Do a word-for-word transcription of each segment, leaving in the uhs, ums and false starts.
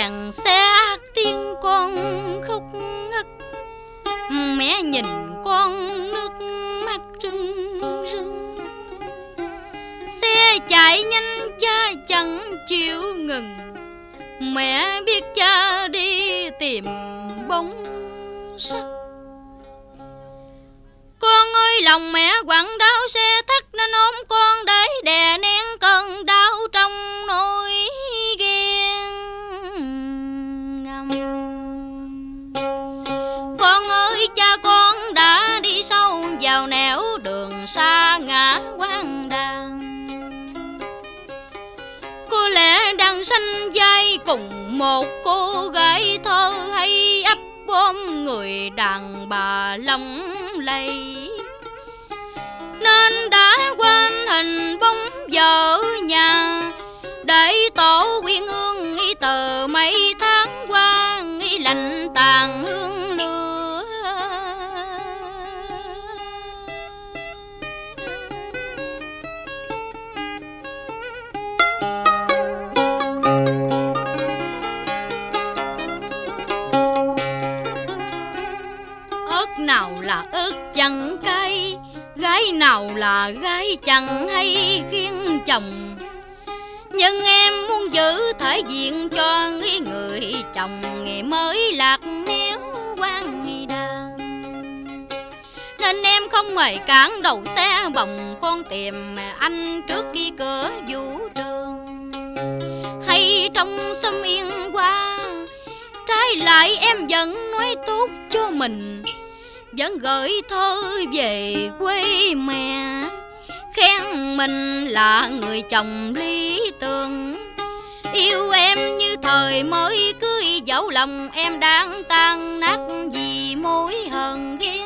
đèn xe tiếng con khóc ngất. Mẹ nhìn con nước mắt rưng rưng. Xe chạy nhanh cha chẳng chịu ngừng. Mẹ biết cha đi tìm bóng sắc. Con ơi lòng mẹ quặn đau xe thắt nên ôm con để đè nén cơn đau trong nỗi ghen ngầm. Con ơi cha con đã đi sâu vào nẻo đường xa ngã quang đàn. Có lẽ đang sanh vai cùng một cô gái thơ hay ấp ôm người đàn bà lộng lẫy, nên đã quên hình bóng vợ nhà để tổ quyên ương nghĩ từ mấy tháng qua nghĩ lạnh tàn hương lửa. Ớt nào là ớt chẳng cay, gái nào là gái chẳng hay khiêng chồng. Nhưng em muốn giữ thể diện cho người, người chồng ngày mới lạc néo quan nghi đàn. Nên em không hề cản đầu xe bồng con tìm anh trước khi cửa vũ trường. Hay trong xóm yên qua, trái lại em vẫn nói tốt cho mình, vẫn gửi thơ về quê mẹ, khen mình là người chồng lý tưởng. Yêu em như thời mới cưới, dẫu lòng em đang tan nát vì mối hờn ghen.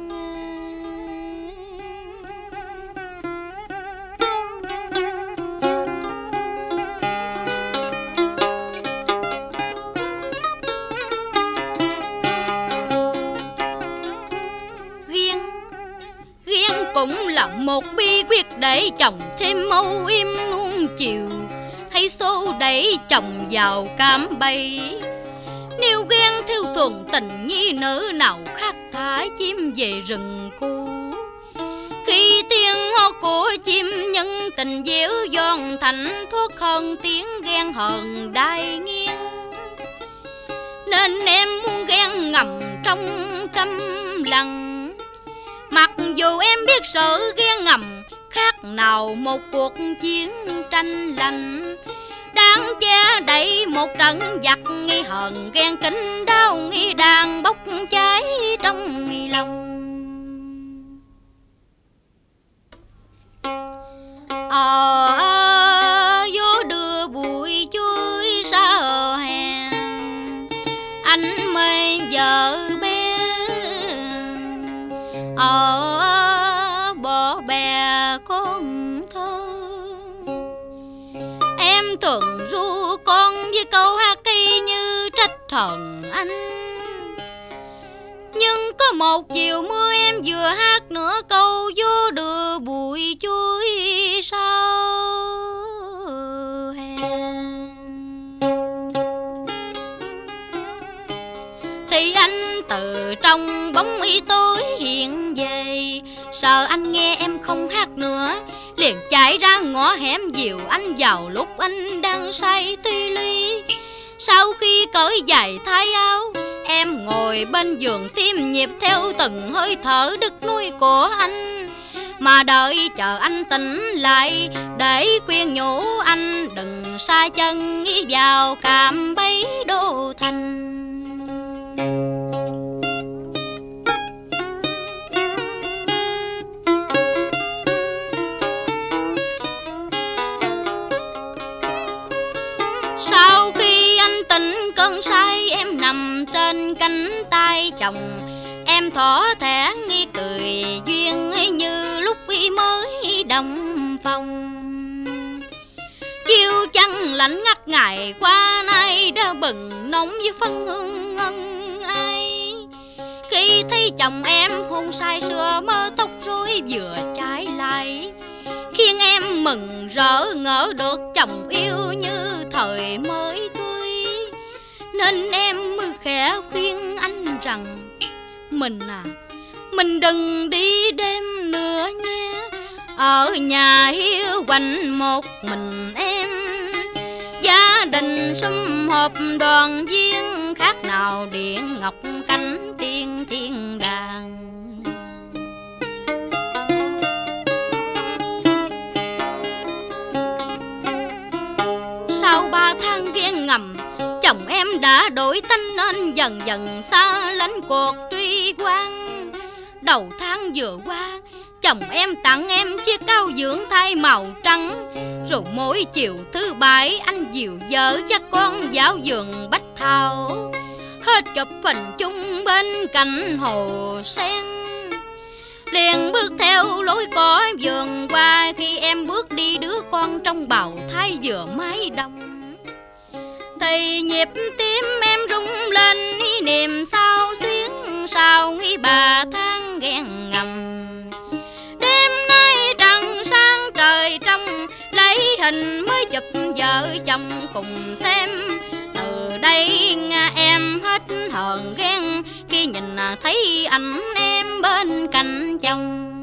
Cũng là một bí quyết để chồng thêm âu im nuông chiều, hay xô đẩy chồng vào cạm bẫy. Nếu ghen theo thường tình nhi nữ nào khác thả chim về rừng cũ. Khi tiếng hò của chim nhân tình dẻo giòn thành thoát hơn tiếng ghen hờn đai nghiêng. Nên em muốn ghen ngầm trong câm lặng, mặc dù em biết sự ghen ngầm khác nào một cuộc chiến tranh lạnh. Đáng che đẩy một trận giặc nghi hờn ghen kính đau nghi đàn bốc cháy trong nghi lòng. Ờ à, vô đưa bụi chuối xa hè, anh mê vợ bé. Ở bỏ bè con thơ, em thường ru con với câu hát cây như trách thần anh. Nhưng có một chiều mưa em vừa hát nửa câu vô đưa bụi chuối sau hè. Thì anh từ trong bóng y tối hiện về, sợ anh nghe em không hát nữa, liền chạy ra ngõ hẻm dìu anh vào lúc anh đang say tuy ly. Sau khi cởi giày thay áo, em ngồi bên giường tim nhịp theo từng hơi thở đứt nuôi của anh, mà đợi chờ anh tỉnh lại để khuyên nhủ anh đừng sa chân nghĩ vào cạm bẫy đô thành. Sau khi anh tỉnh cơn say, em nằm trên cánh tay chồng, em thỏ thẻ nghi cười duyên như lúc mới đồng phòng. Chiều trăng lạnh ngắt ngày qua nay đã bừng nóng với phân hương ngân ai. Khi thấy chồng em hôn say sưa mơ tóc rối vừa trái lại, khiến em mừng rỡ ngỡ được chồng yêu như thời mới cưới. nên em mới khẽ khuyên anh rằng mình à, mình đừng đi đêm nữa nha. Ở nhà hiu quạnh một mình em, gia đình sum họp đoàn viên, khác nào điện ngọc cánh tiên thiên đàng. Sau ba tháng ghen ngầm, chồng em đã đổi tánh nên dần dần xa lánh cuộc truy quan. Đầu tháng vừa qua, chồng em tặng em chiếc cao dưỡng thay màu trắng. Rồi mỗi chiều thứ bảy anh dìu vợ dắt con vào vườn bách thảo, hết chụp hình chung bên cạnh hồ sen. Liền bước theo lối cỏ vườn qua, khi em bước đi đứa con trong bào thai vừa mái đông. Thì nhịp tim em rung lên ý niềm sao xuyến, sao nghĩ bà than ghen ngầm. Đêm nay trăng sáng trời trong, lấy hình mới chụp vợ chồng cùng xem. Từ đây em hết hờn ghen khi nhìn thấy ảnh em bên cạnh chồng.